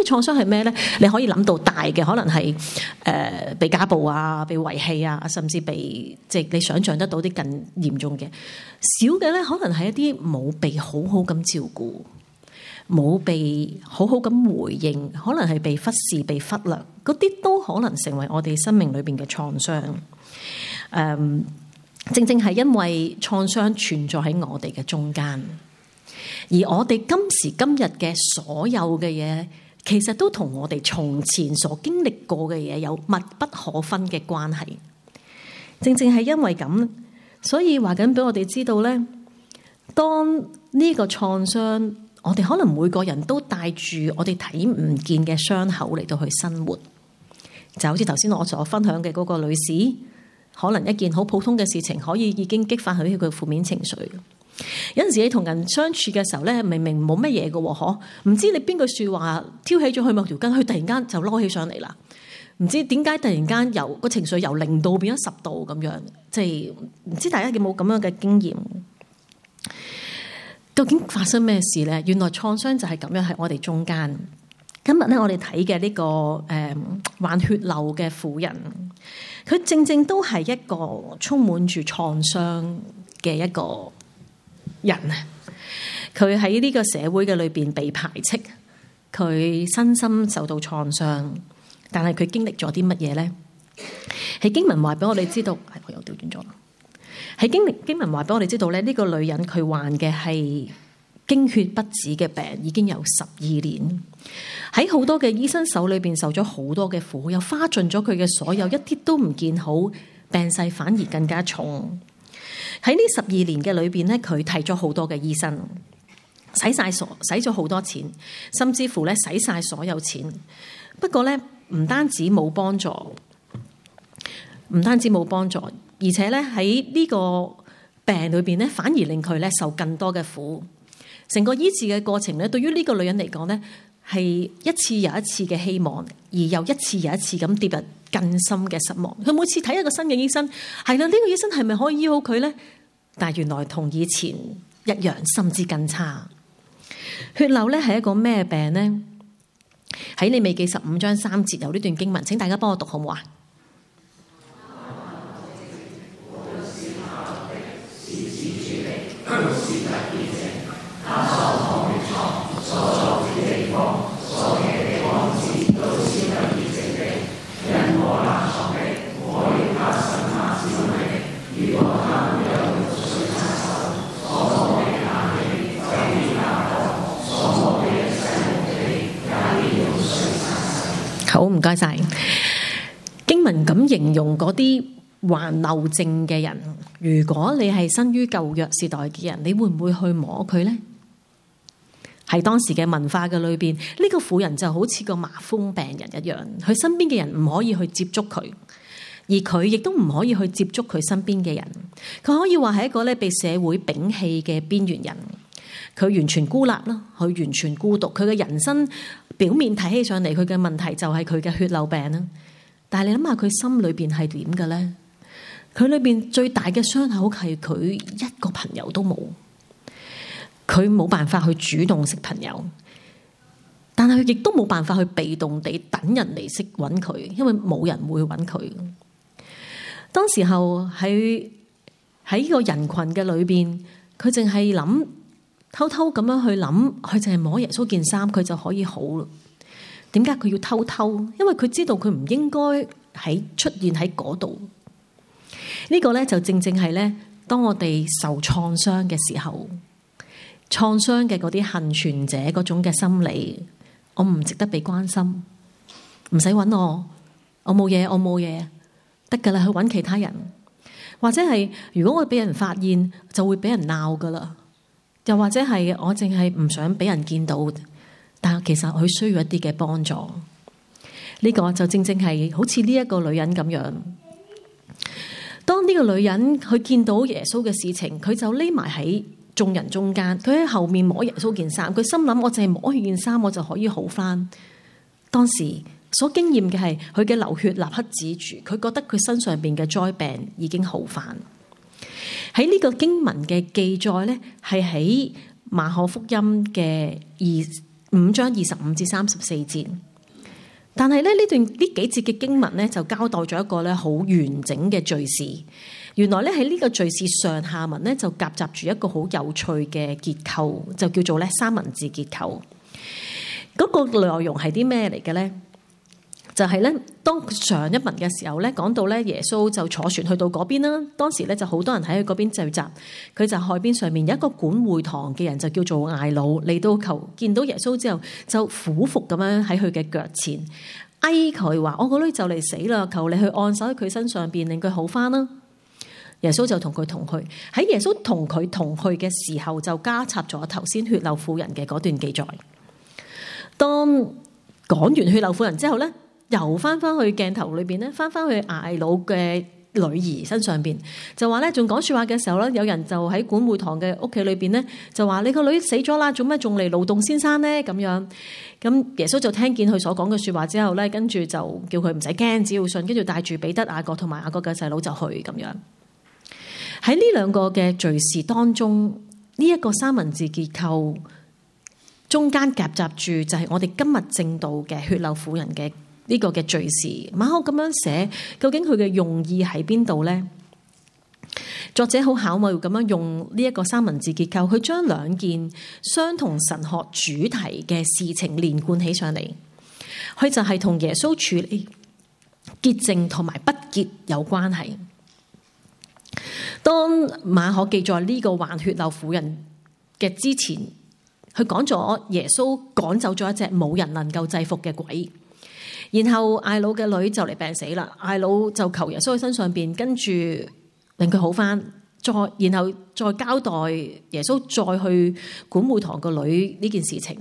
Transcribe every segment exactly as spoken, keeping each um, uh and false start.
啲創傷係咩咧？你可以諗到大嘅，可能係誒、呃、被家暴啊、被遺棄啊，甚至被即係你想象得到啲更嚴重嘅。小嘅咧，可能係一啲冇被好好咁照顧，冇被好好咁回應，可能係被忽視、被忽略，嗰啲都可能成為我哋生命裏邊嘅創傷。誒、嗯，正正係因為創傷存在喺我哋嘅中間，而我哋今時今日嘅所有嘅嘢，其實都同我哋從前所經歷過嘅嘢有密不可分嘅關係。正正係因為咁，所以話緊俾我哋知道咧，當呢個創傷，我哋可能每個人都帶住我哋睇唔見嘅傷口嚟到去生活，就好似頭先我所分享嘅嗰個女士，可能一件好普通嘅事情，可以已經激發佢佢負面情緒。有陣時你同人相處嘅時候咧，明明冇乜嘢嘅，嗬，唔知你邊句說話挑起咗佢某條筋，佢突然間就攞起上嚟啦。唔知點解突然間由個情緒由零度變咗十度咁樣，即係唔知大家有冇咁樣嘅經驗？究竟發生咩事咧？原來創傷就係咁樣喺我哋中間。今日咧，我哋睇嘅呢個誒、嗯、患血漏嘅婦人，佢正正都係一個充滿住創傷嘅一個人啊！佢喺呢個社會嘅裏邊被排斥，佢身心受到創傷，但係佢經歷咗啲乜嘢咧？喺經文話俾我哋知道，係我又調轉咗啦。喺經歷經文話俾我哋知道咧，呢、這個女人佢患嘅係經血不止嘅病，已經有十二年，喺好多嘅醫生手裏邊受咗好多嘅苦，又花盡咗佢嘅所有，一啲都唔見好，病勢反而更加重。喺呢十二年嘅裏邊咧，佢睇咗好多嘅醫生，使晒所使咗好多錢，甚至乎咧使晒所有錢。不過咧，唔單止冇幫助，唔單止冇幫助。而且咧喺呢個病裏邊咧，反而令佢咧受更多嘅苦。成個醫治嘅過程咧，對於呢個女人嚟講咧，係一次又一次嘅希望，而又一次又一次咁跌入更深嘅失望。佢每次睇一個新嘅醫生，係啦，呢個醫生係咪可以醫好佢咧？但係原來同以前一樣，甚至更差。血漏咧係一個咩病咧？喺利未記十五章三節有呢段經文，請大家幫我讀好唔好啊？好，唔該晒。經文咁形容嗰啲患漏症嘅人，如果你係生於舊約時代嘅人，你會唔會去摸佢呢？喺當時嘅文化嘅裏邊，呢個婦人就好似個麻風病人一樣，佢身邊嘅人唔可以去接觸佢，而佢亦都唔可以去接觸佢身邊嘅人。佢可以話係一個咧被社會摒棄嘅邊緣人，佢完全孤立啦，佢完全孤獨。佢嘅人生表面睇起上嚟，佢嘅問題就係佢嘅血漏病啦。但係你諗下，佢心裏邊係點嘅咧？佢裏邊最大嘅傷口係佢一個朋友都冇。佢冇辦法去主動識朋友，但係佢亦都冇辦法去被動地等人嚟識揾佢，因為冇人會揾佢。當時候喺喺呢個人群嘅裏邊，佢淨係諗偷偷咁樣去諗，佢淨係摸耶穌件衫，佢就可以好啦。點解佢要偷偷？因為佢知道佢唔應該喺出現喺嗰度。呢個咧就正正係咧，當我哋受創傷嘅時候。創傷嘅嗰啲幸存者嗰種嘅心理，我唔值得被關心，唔使揾我，我冇嘢，我冇嘢，得噶啦，去揾其他人，或者係如果我俾人發現，就會俾人鬧噶啦，又或者係我淨係唔想俾人見到，但係其實佢需要一啲嘅幫助。呢個就正正係好似呢一個女人咁樣，當呢個女人佢見到耶穌嘅事情，佢就匿埋喺眾人中間，佢喺後面摸耶穌件衫，佢心諗我淨係摸佢件衫，我就可以好返。當時所經驗嘅係佢嘅流血立刻止住，佢覺得佢身上邊嘅災病已經好返。喺呢個經文嘅記載咧，係喺馬可福音嘅二五章二十五至三十四節。但係咧呢段呢幾節嘅經文咧就交代咗一個咧好完整嘅敘事。原來咧喺呢個敘事上下文咧就夾雜住一個好有趣嘅結構，就叫做咧三文治結構。嗰個內容係啲咩嚟嘅咧？就係咧，當上一文嘅時候咧，講到咧耶穌就坐船去到嗰邊啦。當時咧就好多人喺佢嗰邊聚集，佢就海邊上面有一個管會堂嘅人就叫做睚魯，嚟到求見到耶穌之後，就俯伏咁樣喺佢嘅腳前，哀佢話：我個女就嚟死啦，求你去按手喺佢身上邊，令佢好返啦。耶穌就同佢同去。喺耶穌同佢同去嘅時候，就加插咗頭先血漏婦人嘅嗰段記載。當講完血漏婦人之後咧，又翻翻去鏡頭裏邊咧，翻翻去睚魯嘅女兒身上邊，就話咧，仲講說話嘅時候咧，有人就喺管會堂嘅屋企裏邊咧，就話你個女死咗啦，做咩仲嚟勞動先生咧？咁樣，咁耶穌就聽見佢所講嘅說話之後咧，跟住就叫佢唔使驚，只要信，跟住帶住彼得、雅各同埋雅各嘅細佬就去咁樣。喺呢兩個嘅敘事當中，呢、這、一個三文治結構中間夾雜住就係我哋今日正道嘅血漏婦人嘅呢個嘅敘事。馬可咁樣寫，究竟佢嘅用意喺邊度呢？作者好巧妙咁樣用呢一個三文治結構，去將兩件相同神學主題嘅事情連貫起上嚟。佢就係同耶穌處理潔淨同埋不潔有關係。當馬可記載呢個患血漏婦人嘅之前，佢講咗耶穌趕走咗一隻冇人能夠制服嘅鬼，然後睚魯嘅女就嚟病死啦，睚魯就求耶穌喺身上邊，跟住令佢好返，再然後再交代耶穌再去管會堂個女呢件事情。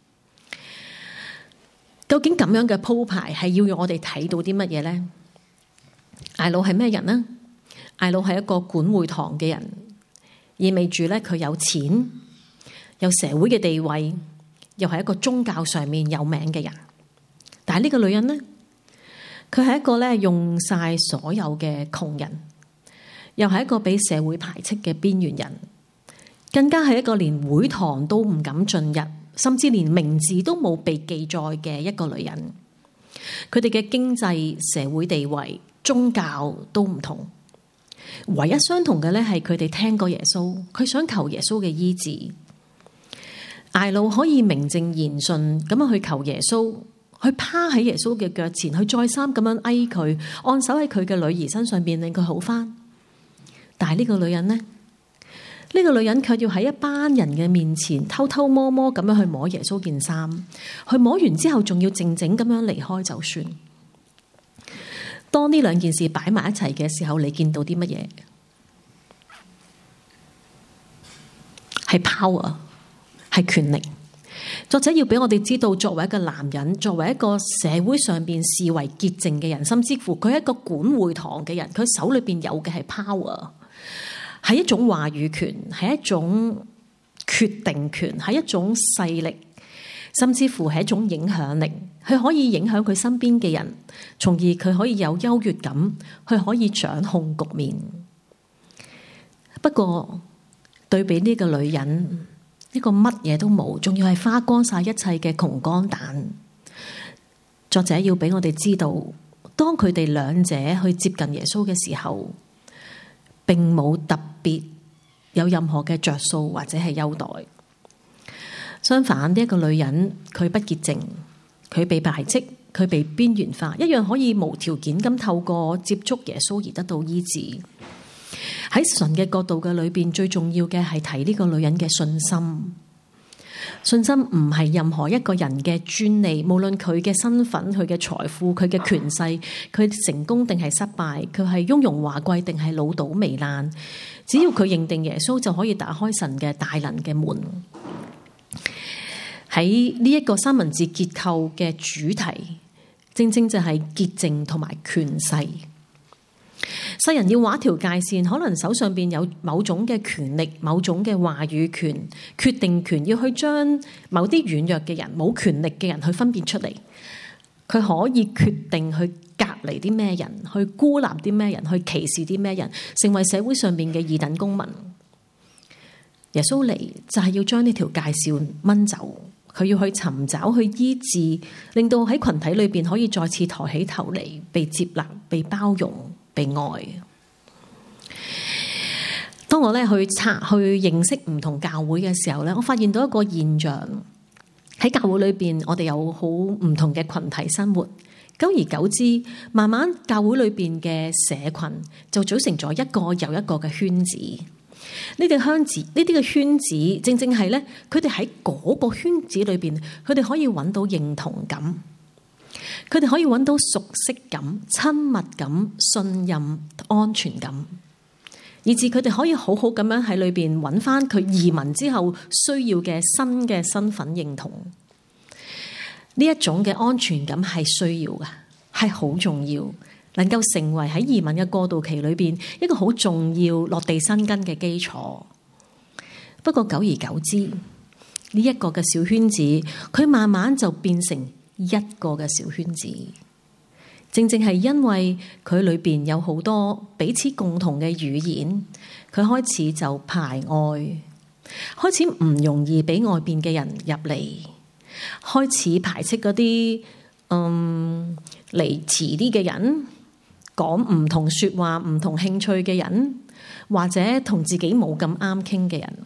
究竟咁樣嘅鋪排係要讓我哋睇到啲乜嘢呢？睚魯係咩人呢？睚魯係一個管會堂嘅人，意味住咧佢有錢、有社會嘅地位，又係一個宗教上面有名嘅人。但係呢個女人呢，佢係一個咧用晒所有嘅窮人，又係一個俾社會排斥嘅邊緣人，更加係一個連會堂都唔敢進入，甚至連名字都冇被記載嘅一個女人。佢哋嘅經濟、社會地位、宗教都唔同。唯一相同嘅咧係佢哋聽過耶穌，佢想求耶穌嘅醫治。睚魯可以名正言順咁樣去求耶穌，去趴喺耶穌嘅腳前，去再三咁樣哀佢，按手喺佢嘅女兒身上邊，令佢好返。但係呢個女人呢？呢、呢個女人卻要喺一班人嘅面前偷偷摸摸咁樣去摸耶穌件衫，去摸完之後仲要靜靜咁樣離開就算。當呢兩件事擺埋一齊嘅時候，你見到啲乜嘢？係 power， 係權力。作者要俾我哋知道，作為一個男人，作為一個社會上邊視為潔淨嘅人，甚至乎佢係一個管會堂嘅人，佢手裏邊有嘅係 power， 係一種話語權，係一種決定權，係一種勢力，甚至乎係一種影響力。佢可以影響佢身邊嘅人，從而佢可以有優越感，佢可以掌控局面。不過對比呢個女人，呢個乜嘢都冇，仲要係花光晒一切嘅窮光蛋。作者要俾我哋知道，當佢哋兩者去接近耶穌嘅時候，並冇特別有任何嘅着數或者係優待。相反，呢一個女人佢不潔淨，佢被排斥，佢被邊緣化，一樣可以無條件咁透過接觸耶穌而得到醫治。喺神嘅角度嘅裏邊，最重要嘅係睇呢個女人嘅信心。信心唔係任何一個人嘅專利，無論佢嘅身份、佢嘅財富、佢嘅權勢，佢成功定係失敗，佢係雍容華貴定係老倒糜爛，只要佢認定耶穌，就可以打開神嘅大能嘅門。喺呢一個三文治結構嘅主題，正正就係潔淨同埋權勢。世人要畫條界線，可能手上邊有某種嘅權力、某種嘅話語權、決定權，要去將某啲軟弱嘅人、冇權力嘅人去分辨出嚟。佢可以決定去隔離啲咩人，去孤立啲咩人，去歧視啲咩人，成為社會上邊嘅二等公民。耶穌嚟就係要將呢條界線掹走。 佢要去尋找、去醫治，令到喺群體裏邊可以再次抬起頭嚟，被接納、被包容、被愛。當我咧去拆、去認識唔同教會嘅時候咧，我發現到一個現象，喺教會裏邊，我哋有好唔同嘅群體生活。久而久之，慢慢教會裏邊嘅社群就組成咗一個又一個嘅圈子。呢啲圈子，呢啲嘅圈子，正正係咧，佢哋喺嗰個圈子裏邊，佢哋可以揾到認同感，佢哋可以揾到熟悉感、親密感、信任、安全感，以至佢哋可以好好咁樣喺裏邊揾翻佢移民之後需要嘅新嘅身份認同。呢一種嘅安全感係需要嘅，係好重要，能夠成為喺移民嘅過渡期裏邊一個好重要落地生根嘅基礎。不過久而久之，呢一個嘅小圈子，佢慢慢就變成一個嘅小圈子。正正係因為佢裏邊有好多彼此共同嘅語言，佢開始就排外，開始唔容易俾外邊嘅人入嚟。開始排斥嗰啲嗯嚟遲啲嘅人，講唔同說話、唔同興趣嘅人，或者同自己冇咁啱傾嘅人。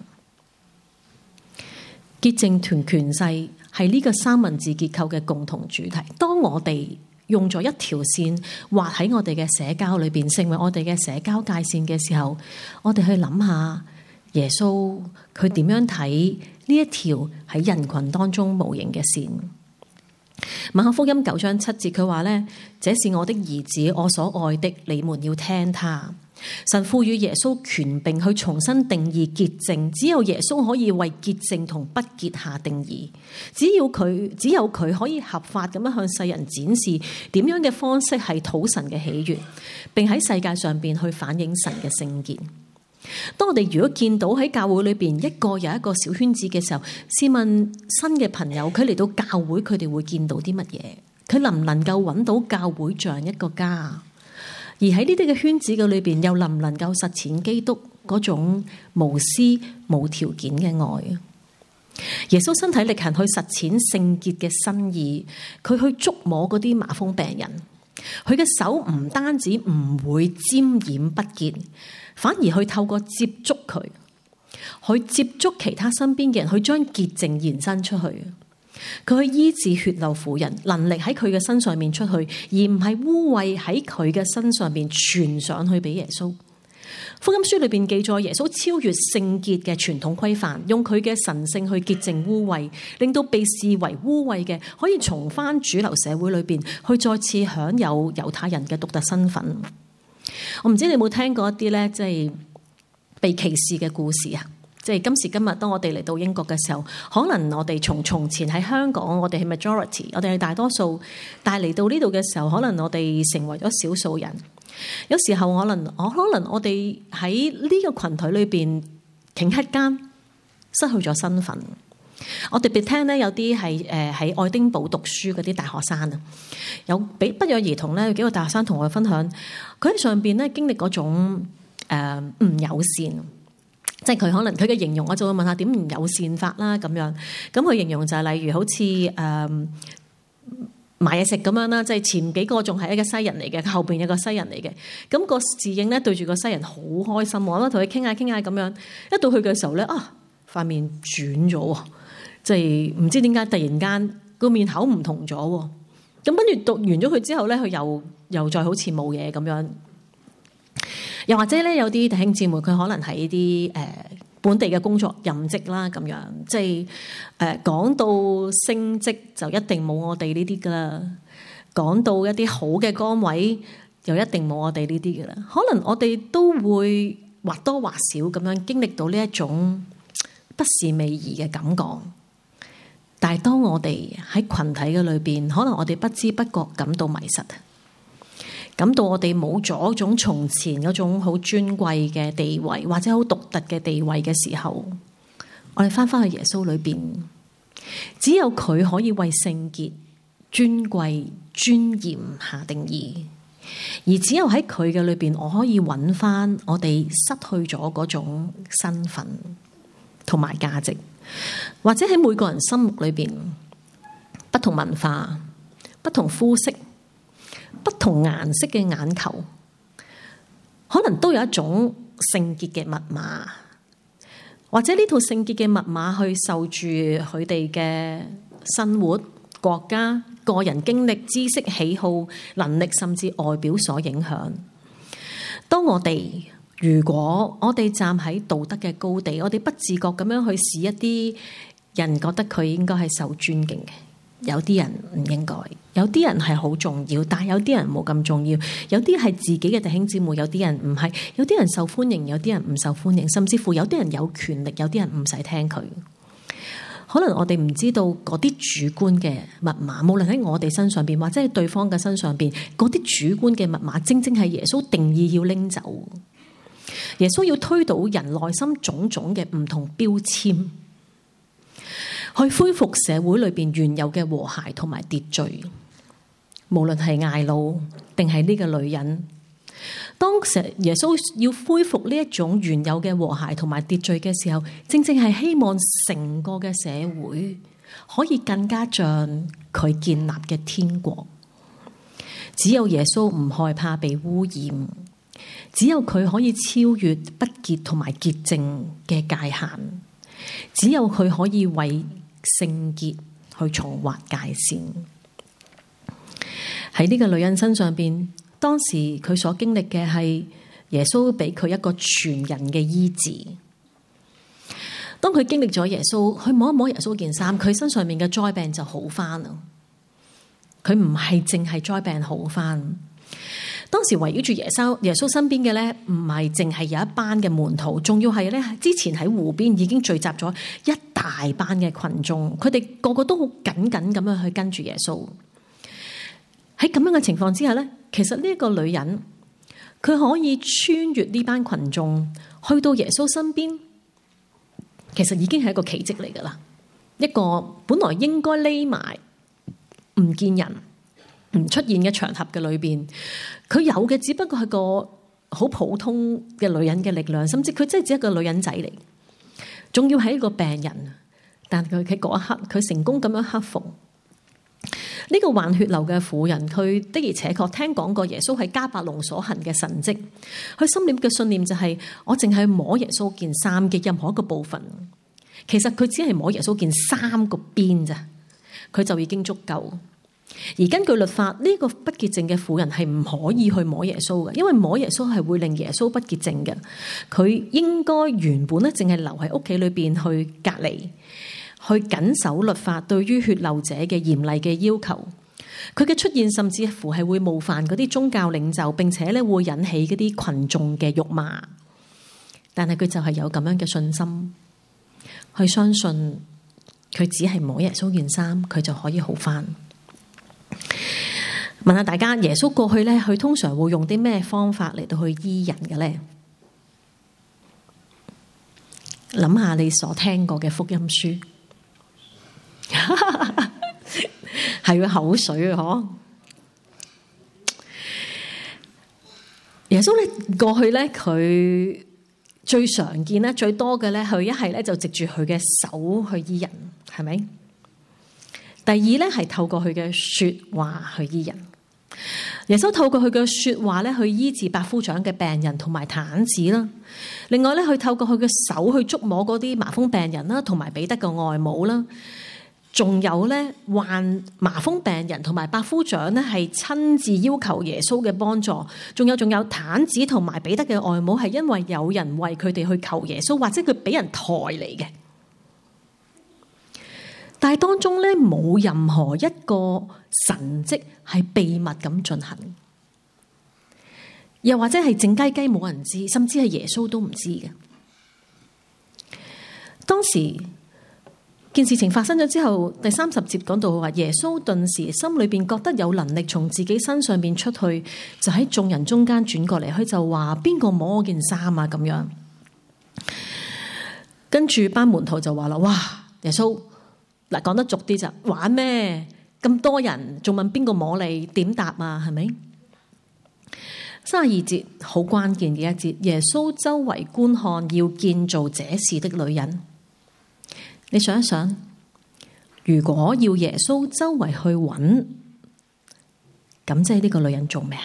潔淨同權勢係呢個三文治結構嘅共同主題。當我哋用咗一條線畫喺我哋嘅社交裏邊，成為我哋嘅社交界線嘅時候，我哋去諗下耶穌佢點樣睇呢一條喺人群當中無形嘅線。馬可福音九章七節佢話咧：這是我的兒子，我所愛的，你們要聽他。神賦予耶穌權柄去重新定義潔淨，只有耶穌可以為潔淨同不潔下定義。只要佢，只有佢可以合法咁樣向世人展示點樣嘅方式係討神嘅喜悅，並喺世界上邊去反映神嘅聖潔。當我哋如果見到喺教會裏邊一個又一個小圈子嘅時候，試問新嘅朋友佢嚟到教會，佢哋會見到啲乜嘢？佢能唔能夠揾到教會像一個家？而喺呢啲嘅圈子嘅裏邊，又能唔能夠實踐基督嗰種無私無條件嘅愛？耶穌身體力行去實踐聖潔嘅心意，佢去觸摸嗰啲麻風病人，佢嘅手唔單止唔會沾染不潔，反而去透過接觸佢，去接觸其他身邊嘅人，去將潔淨延伸出去。佢去醫治血漏婦人，能力喺佢嘅身上面出去，而唔係污穢喺佢嘅身上面傳上去俾耶穌。福音書裏邊記載耶穌超越聖潔嘅傳統規範，用佢嘅神性去潔淨污穢，令到被視為污穢嘅可以重返主流社會裏邊，去再次享有猶太人嘅獨特身份。我唔知你有冇聽過一啲咧，即係被歧視嘅故事啊！即係今時今日，當我哋嚟到英國嘅時候，可能我哋從從前喺香港，我哋係 majority， 我哋係大多數，但係嚟到呢度嘅時候，可能我哋成為咗少數人。有時候可能我可能我哋喺呢個群體裏邊，頃刻間失去咗身份。我特別聽咧，有啲係誒喺愛丁堡讀書嗰啲大學生啊，有俾不約而同咧，有幾個大學生同我分享，佢喺上邊咧經歷嗰種誒唔友善。即係佢可能佢嘅形容，我就會問下點唔友善法啦咁樣。咁佢形容就係例如好似誒、呃、買嘢食咁樣啦，即係前幾個仲係一個西人嚟嘅，後邊有個西人嚟嘅。咁、那個侍應咧對住個西人好開心，我咧同佢傾下傾下咁樣。一到去嘅時候咧，啊塊面轉咗，即係唔知點解突然間個面口唔同咗。咁跟住讀完咗佢之後咧，佢又又再好似冇嘢咁樣。又或者咧，有啲弟兄姊妹佢可能喺啲誒本地嘅工作任職啦，咁樣即係誒講到升職就一定冇我哋呢啲噶啦，講到一啲好嘅崗位又一定冇我哋呢啲噶啦。可能我哋都會或多或少咁樣經歷到呢一種不是味兒嘅感覺。但係當我哋喺群體嘅裏邊，可能我哋不知不覺感到迷失。感到我哋冇咗種從前嗰種好尊貴嘅地位，或者好獨特嘅地位嘅時候，我哋翻返去耶穌裏邊，只有佢可以為聖潔、尊貴、尊嚴下定義，而只有喺佢嘅裏邊，我可以揾翻我哋失去咗嗰種身份同埋價值， 或者喺每個人心目裏邊，不同文化、不同膚色、不同顏色嘅眼球，可能都有一種聖潔嘅密碼，或者呢套聖潔嘅密碼去受住佢哋嘅生活、國家、個人經歷、知識、喜好、能力，甚至外表所影響。當我哋如果我哋站喺道德嘅高地，我哋不自覺咁樣去視一啲人覺得佢應該係受尊敬嘅，有啲人唔應該，有啲人係好重要，但係有啲人冇咁重要，有啲係自己嘅弟兄姊妹，有啲人唔係，有啲人受歡迎，有啲人唔受歡迎，甚至乎有啲人有權力，有啲人唔使聽佢。可能我哋唔知道嗰啲主觀嘅密碼，無論喺我哋身上邊或者喺對方嘅身上邊，嗰啲主觀嘅密碼，正正係耶穌定義要拎走。耶穌要推倒人內心種種嘅唔同標籤，去恢復社會裏邊原有嘅和諧同埋秩序。無論係睚魯定係呢個女人，當耶穌要恢復呢一種原有嘅和諧同埋秩序嘅時候，正正係希望成個嘅社會可以更加像佢建立嘅天國。只有耶穌唔害怕被污染，只有佢可以超越不潔同埋潔淨嘅界限，只有佢可以為聖潔去重劃界線。喺呢個女人身上邊，當時佢所經歷嘅係耶穌俾佢一個全人嘅醫治。當佢經歷咗耶穌，去摸一摸耶穌件衫，佢身上面嘅災病就好翻啦。佢唔係淨係災病好翻。當時圍繞住耶穌耶穌身邊嘅咧，唔係淨係有一班嘅門徒，仲要係咧之前喺湖邊已經聚集咗一大班嘅群眾，佢哋個個都好緊緊咁樣去跟住耶穌。喺咁樣嘅情況之下咧，其實呢一個女人，佢可以穿越呢班群眾去到耶穌身邊，其實已經係一個奇蹟嚟噶啦。一個本來應該匿埋唔見人唔出現嘅場合嘅裏邊，佢有嘅只不過係個好普通嘅女人嘅力量，甚至佢真係只係一個女人仔嚟，仲要係一個病人，但佢喺嗰一刻，佢成功咁樣克服。呢個患血流嘅婦人，佢的而且確聽講過耶穌喺迦百農所行嘅神蹟，佢心裏嘅信念就係、是、我淨係摸耶穌件衫嘅任何一個部分，其實佢只係摸耶穌件衫個邊咋，佢就已經足夠。而根據律法，呢、這個不潔淨嘅婦人係唔可以去摸耶穌嘅，因為摸耶穌係會令耶穌不潔淨嘅。佢應該原本咧淨係留喺屋企裏邊去隔離，去謹守律法對於血流者嘅嚴厲嘅要求。佢嘅出現甚至乎係會冒犯嗰啲宗教領袖，並且咧會引起嗰啲群眾嘅辱罵。但係佢就係有咁樣嘅信心，去相信佢只係摸耶穌件衫，佢就可以好返。問下大家，耶穌過去咧，佢通常會用啲咩方法嚟到去醫人嘅咧？諗下你所聽過嘅福音書。係個口水啊！嗬，耶穌咧過去咧，佢最常見咧、最多嘅咧，佢一係咧就藉住佢嘅手去醫人，係咪？第二咧係透過佢嘅說話去醫人。耶穌透過佢嘅說話咧去醫治百夫長嘅病人同埋癱子啦。另外咧，佢透過佢嘅手去觸摸嗰啲麻風病人啦，同埋彼得嘅外母啦。仲有咧，患麻風病人同埋百夫長咧，係親自要求耶穌嘅幫助。仲有仲有癱子同埋彼得嘅外母，係因為有人為佢哋去求耶穌，或者佢俾人抬嚟嘅。但係當中咧，冇任何一個神蹟係秘密咁進行，又或者係靜雞雞冇人知，甚至係耶穌都唔知嘅。當時件事情發生咗之後，第三十節講到話，耶穌頓時心裏邊覺得有能力從自己身上邊出去，就喺眾人中間轉過嚟，佢就話邊個摸我件衫啊？咁樣，跟住班門徒就話啦：哇，耶穌嗱，講得俗啲就玩咩？咁多人仲問邊個摸你？點答啊？係咪？三十二節好關鍵嘅一節，耶穌周圍觀看，要建造這事的女人。 你想一想，如果要耶穌周圍去揾，咁即係呢個女人做咩啊？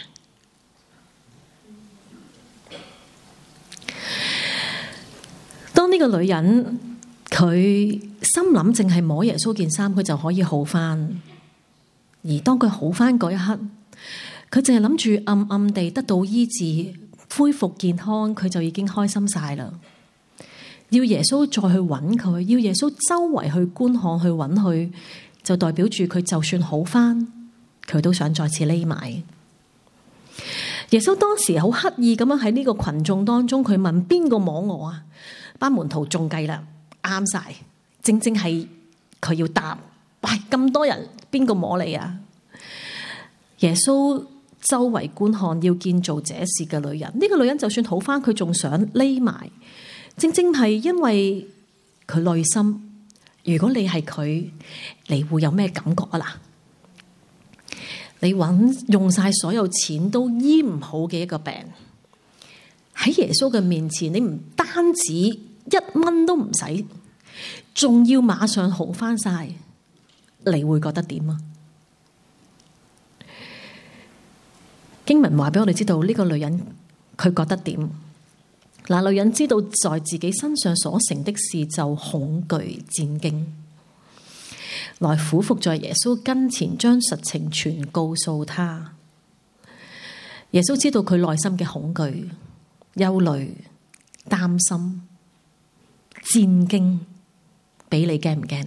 當呢個女人佢心諗淨係摸耶穌件衫，佢就可以好返。而當佢好返嗰一刻，佢淨係諗住暗暗地得到醫治、恢復健康，佢就已經開心晒啦。要耶穌再去揾佢，要耶穌周圍去觀看去揾佢，就代表住佢就算好返，佢都想再次匿埋。耶穌當時好刻意咁樣喺呢個群眾當中，佢問邊個摸我啊？班門徒中計啦，啱晒，正正係佢要答。喂，咁多人，邊個摸你啊？耶穌周圍觀看，要見做這事嘅女人。呢、這個女人就算好返，佢仲想匿埋。正正係因為佢內心，如果你係佢，你會有咩感覺啊？嗱，你揾用晒所有錢都醫唔好嘅一個病，喺耶穌嘅面前，你唔單止一蚊都唔使，仲要馬上好返晒。你會覺得點啊？經文話俾我哋知道，呢個女人佢覺得點？嗱，女人知道在自己身上所成的事，就恐懼戰驚，來俯伏在耶穌跟前，將實情全告訴他。耶穌知道佢內心嘅恐懼、憂慮、擔心、戰驚，比你驚唔驚？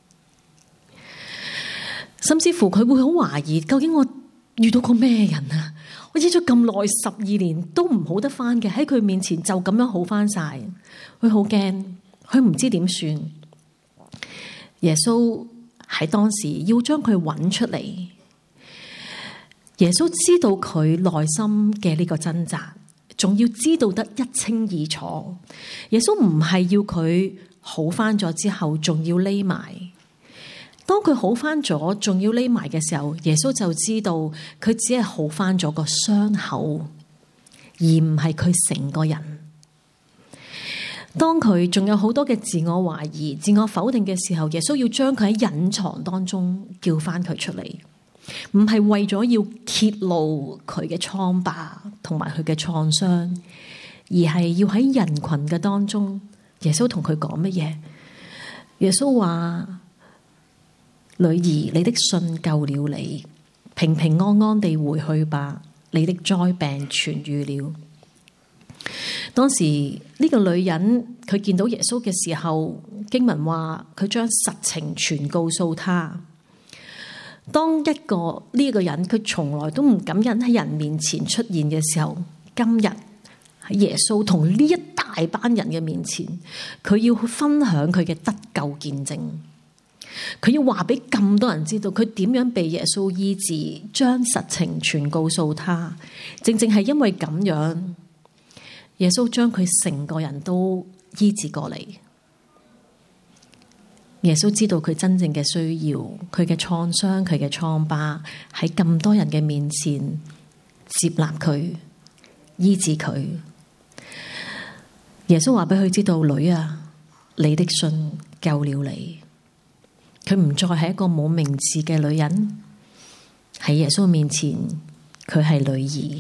甚至乎佢會好懷疑，究竟我遇到個咩人啊？我醫咗咁耐，十二年都唔好得返嘅，喺佢面前就咁樣好返晒，佢好驚，佢唔知點算。耶穌喺當時要將佢揾出嚟，耶穌知道佢內心嘅呢個掙扎，仲要知道得一清二楚。耶穌唔係要佢好返咗之後，仲要匿埋。當佢好返咗，仲要匿埋嘅時候，耶穌就知道佢只係好返咗個傷口，而唔係佢成個人。當佢仲有好多嘅自我懷疑、自我否定嘅時候，耶穌要將佢喺隱藏當中叫返佢出嚟，唔係為咗要揭露佢嘅瘡疤同埋佢嘅創傷，而係要喺人群嘅當中，耶穌同佢講乜嘢？耶穌話：女兒，你的信救了你，平平安安地回去吧，你的災病痊癒了。當時呢個女人佢見到耶穌嘅時候，經文話佢將實情全告訴他。當一個呢一個人佢從來都唔敢忍喺人面前出現嘅時候，今日喺耶穌同呢一大班人嘅面前，佢要去分享佢嘅得救見證。佢要話俾咁多人知道佢點樣被耶穌醫治，將實情全告訴他。正正係因為咁樣，耶穌將佢成個人都醫治過嚟。耶穌知道佢真正嘅需要，佢嘅創傷，佢嘅瘡疤，喺咁多人嘅面前接納佢，醫治佢。耶穌話俾佢知道，女啊，你的信救了你。佢唔再係一個冇名字嘅女人，喺耶穌面前，佢係女兒。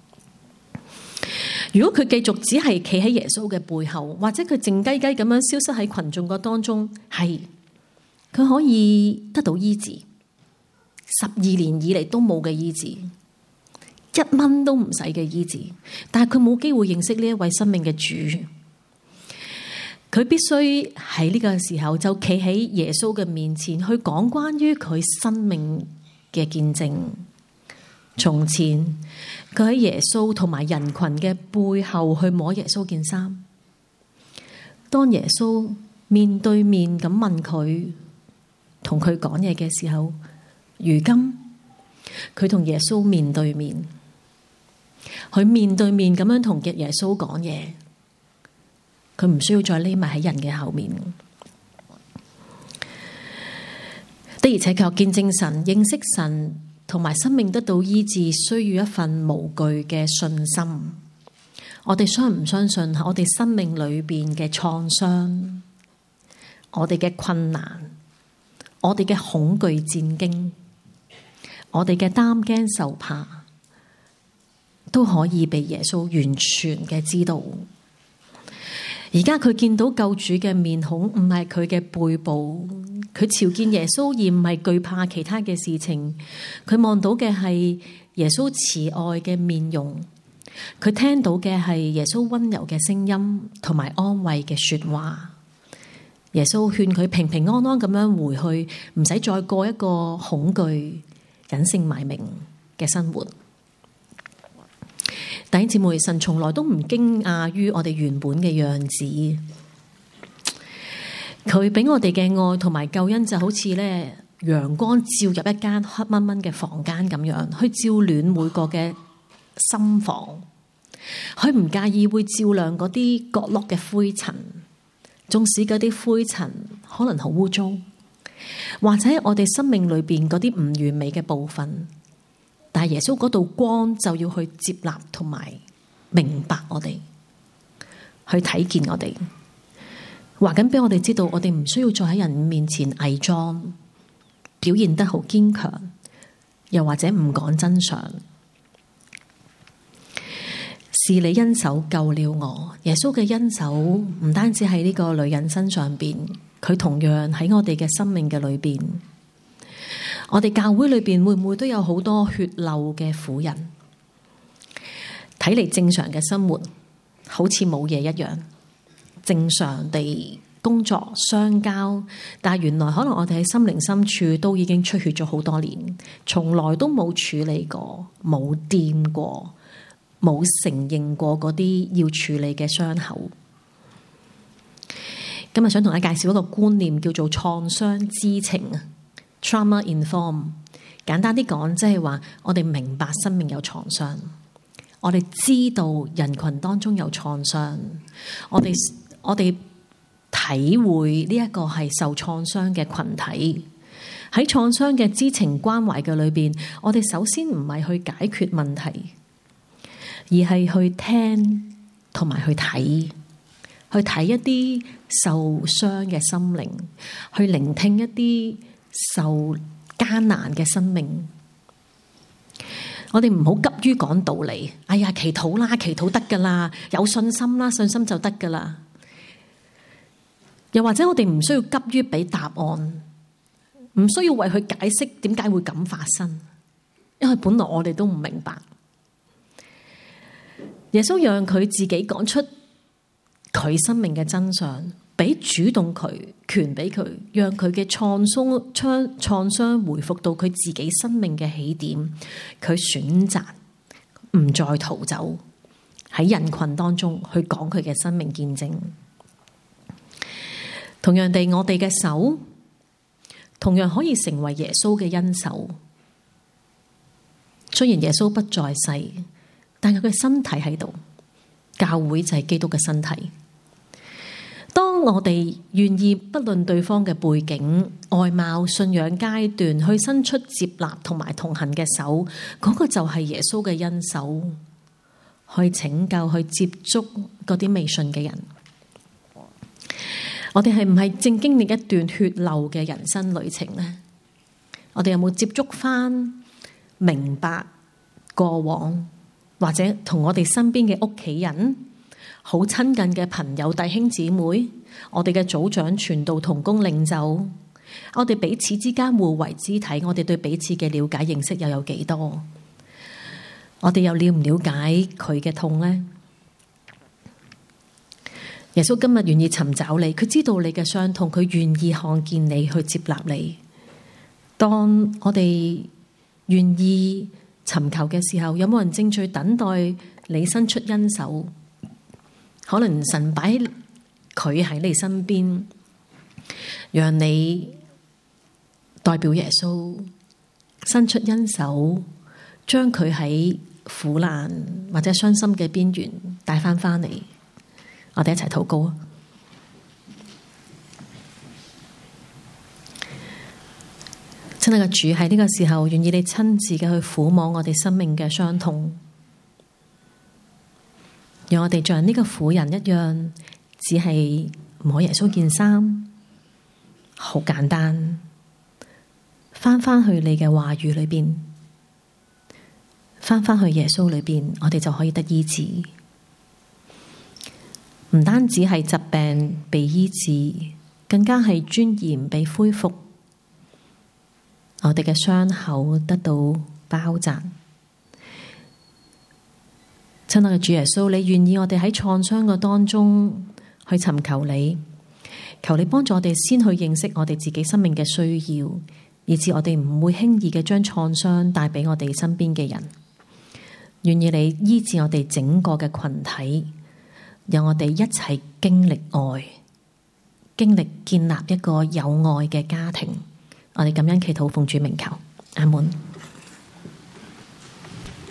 如果佢繼續只係企喺耶穌嘅背後，或者佢靜雞雞咁樣消失喺群眾個當中，係佢可以得到醫治，十二年以嚟都冇嘅醫治，一蚊都唔使嘅醫治，但係佢冇機會認識呢一位生命嘅主。佢必須喺呢個時候就企喺耶穌嘅面前，去講關於佢生命嘅見證。從前佢喺耶穌同埋人群嘅背後去摸耶穌件衫，當耶穌面對面咁問佢，同佢講嘢嘅時候，如今佢同耶穌面對面，佢面對面咁樣同嘅耶穌講嘢。佢唔需要再匿埋喺人嘅後面，的而且確見證神、認識神同埋生命得到醫治，需要一份無懼嘅信心。我哋相唔相信我哋生命裏邊嘅創傷？ 我哋嘅困難，我哋嘅恐懼戰驚，我哋嘅擔驚受怕，都可以被耶穌完全嘅知道。而家佢見到救主嘅面孔，唔係佢嘅背部，佢朝見耶穌而唔係懼怕其他嘅事情。佢望到嘅係耶穌慈愛嘅面容，佢聽到嘅係耶穌溫柔嘅聲音同埋安慰嘅說話。耶穌勸佢平平安安咁樣回去，唔使再過一個恐懼、隱姓埋名嘅生活。弟兄姊妹，神從來都唔驚訝於我哋原本嘅樣子，佢俾我哋嘅愛同埋救恩就好似咧陽光照入一間黑蚊蚊嘅房間咁樣，去照暖每個嘅心房。佢唔介意會照亮嗰啲角落嘅灰塵，縱使嗰啲灰塵可能好污糟，或者我哋生命裏邊嗰啲唔完美嘅部分。但係耶穌嗰道光就要去接納同埋明白我哋，去睇見我哋，話緊俾我哋知道，我哋唔需要再喺人面前偽裝，表現得好堅強，又或者唔講真相。是你恩手救了我。耶穌嘅恩手唔單止喺呢個女人身上邊，佢同樣喺我哋嘅生命嘅裏邊。我哋教會裏邊會唔會都有好多血漏嘅婦人？睇嚟正常嘅生活好似冇嘢一樣，正常地工作相交，但係原來可能我哋喺心靈深處都已經出血咗好多年，從來都冇處理過，冇掂過，冇承認過嗰啲要處理嘅傷口。今日想同大家介紹一個觀念，叫做創傷知情啊。Trauma inform， 簡單啲講，即係話我哋明白生命有創傷，我哋知道人群當中有創傷，我哋我哋體會呢一個係受創傷嘅群體。喺創傷嘅知情關懷嘅裏邊，我哋首先唔係去解決問題，而係去聽同埋去睇，去睇一啲受傷嘅心靈，去聆聽一啲受艱難嘅生命。我哋唔好急於講道理，哎呀，祈禱啦，祈禱得噶啦，有信心啦，信心就得噶啦。又或者我哋唔需要急於俾答案，唔需要為佢解釋點解會咁發生，因為本來我哋都唔明白。耶穌讓佢自己講出佢生命嘅真相，俾主動佢權俾佢，讓佢嘅創傷創創傷回復到佢自己生命嘅起點。佢選擇唔再逃走，喺人群當中去講佢嘅生命見證。同樣地，我哋嘅手同樣可以成為耶穌嘅恩手。雖然耶穌不在世，但係佢嘅身體喺度，教會就係基督嘅身體。當我哋願意不論對方嘅背景、外貌、信仰階段，去伸出接納同埋同行嘅手，嗰個就係耶穌嘅恩手，去拯救、去接觸嗰啲未信嘅人。我哋係唔係正經歷一段血流嘅人生旅程呢？我哋有冇接觸返、明白過往，或者同我哋身邊嘅屋企人、好親近嘅朋友、弟兄姊妹，我哋嘅組長、傳道、同工、領袖，我哋彼此之間互為肢體，我哋對彼此嘅了解認識又有幾多？我哋又了唔了解佢嘅痛呢？耶穌今日願意尋找你，佢知道你嘅傷痛，佢願意看見你，去接納你。當我哋願意尋求嘅時候，有冇人正在等待你伸出恩手？可能神擺佢喺你身邊，讓你代表耶穌伸出恩手，將佢喺苦難或者傷心嘅邊緣帶翻翻嚟。我哋一齊禱告啊！親愛嘅主，喺呢個時候，願意你親自嘅去撫摸我哋生命嘅傷痛，讓我哋像呢個婦人一樣，只係摸耶穌件衫， 好簡單，翻返去你嘅話語裏邊，翻返去耶穌裏邊，我哋就可以得醫治。唔單止係疾病被醫治，更加係尊嚴被恢復，我哋嘅傷口得到包紮。親愛嘅主耶穌，你願意我哋喺創傷嘅當中去尋求你，求你幫助我哋先去認識我哋自己生命嘅需要，以致我哋唔會輕易嘅將創傷帶俾我哋身邊嘅人。願意你醫治我哋整個嘅群體，讓我哋一齊經歷愛，經歷建立一個有愛嘅家庭。我哋感恩祈禱奉主名求，阿門。